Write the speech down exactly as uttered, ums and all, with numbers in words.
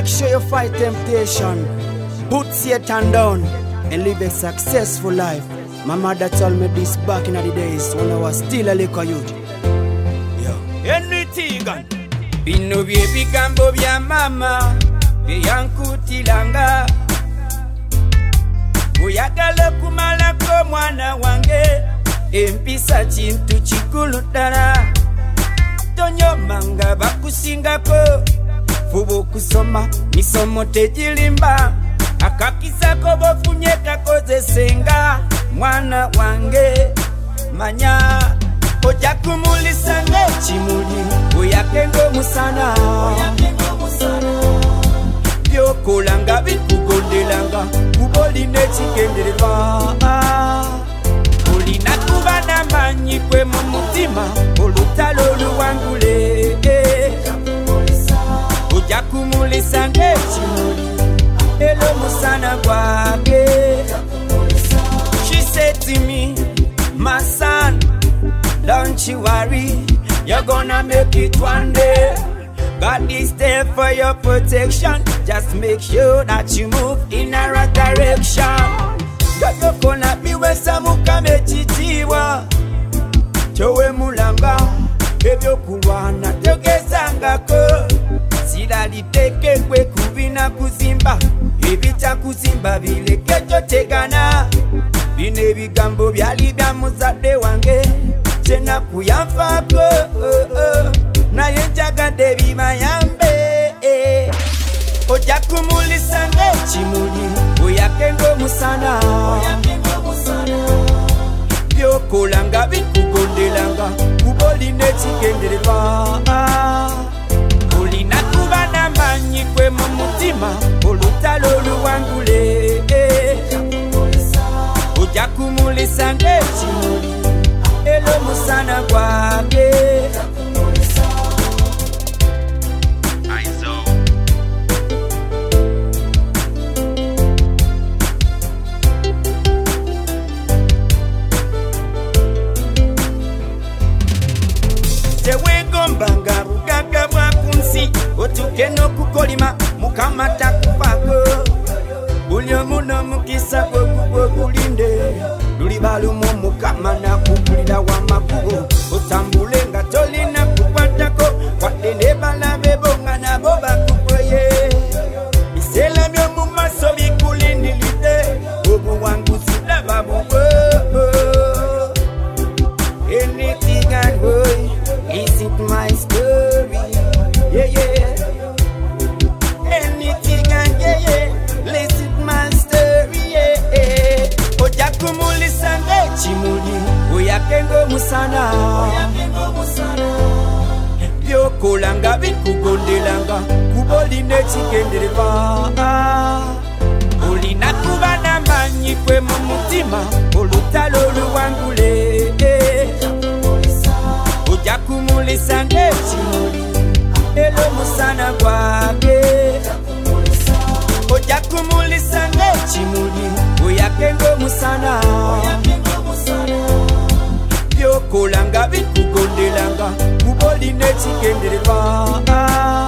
make sure you fight temptation, put Satan down, and live a successful life. My mother told me this back in the days when I was still a little youth. Yo. Anything. Bino baby gambo bya mama, byankutilanga. Oyagala kumala ko mwana wange, empisa kintu kikulu ddala. Tonyomanga bakusingako, fuba okusoma misomo tegirimba. Akakisako bofunye kakozesenga, mwana wange manya. Oja kumulisa ng'ekimuli, oyakenga omusana. Byokolanga bikugondelanga, kuba olina ekigendererwa. Olina kuba n'amaanyi gwe mu mutima, olutalo oluwangule. Oja kumulisa ng'ekimuli, elo musana gwage. She said to me, my son, don't you worry, you're gonna make it one day. God is there for your protection. Just make sure that you move in a right direction. God you're gonna be with Samuka Mechitiwa. Chowe mulanga, ebyo kulwana, togezanga ko. Sida liteke kwe kubina kuzimba. Ebita kuzimba bileke jotegana. Bine bigambo byali bya muzadde wange. Chena kuyafako, oh, oh. Na yenjaga debi mayambe, eh. Oja kumulisa ng'ekimuli, oyakenga omusana. Byokolanga bikugondelanga, kuba olina ekigendererwa. Olina kuba n'amaanyi gwe mu mutima, olutalo oluwangule. Oja kumulisa ng'ekimuli, elo musana gwage. Tewengombanga bugaga bwakunsi, otuke n'okukolima mukama takufako. Buli omu n'omukisa gwe gulinde, luliba lumu mukama nakugulira w'amakubo. Otambule nga tolina kukwatako, wadde ne balabe bo nga nabo bakugoye. Biseera by'omu maaso bikulindiridde, obuwanguzi laba bubwo. Anything and boy, is it my story? Yeah, yeah. Anything and yeah, yeah. Listen my story, yeah, yeah. Oja kumulisa ng'ekimuli, oyakenga omusana. Byokolanga bikugondelanga, kuba olina ekigendererwa. Olina kuba n'amaanyi gwe mu mutima, olutalo oluwangule. Oja kumulisa ng'ekimuli, elo musana gwage. Oja kumulisa ng'ekimuli, oyakenga omusana. Byokolanga bikugondelanga, kuba olina ekigendererwa.